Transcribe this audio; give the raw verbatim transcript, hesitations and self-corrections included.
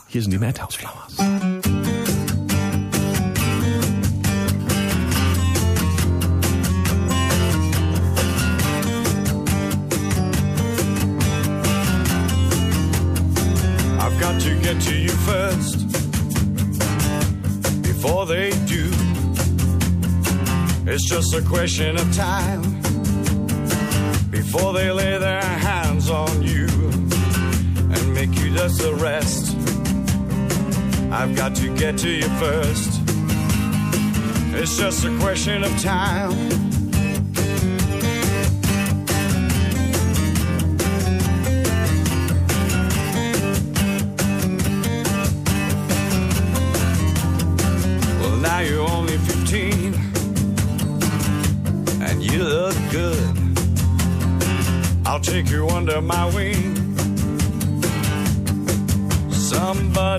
Hier sind die Madhouse Flowers. I've got to get to you first before they do. It's just a question of time before they lay their hands on you and make you just the rest. I've got to get to you first. It's just a question of time. Well, now you're only fifteen and you look good. I'll take you under my wing. Somebody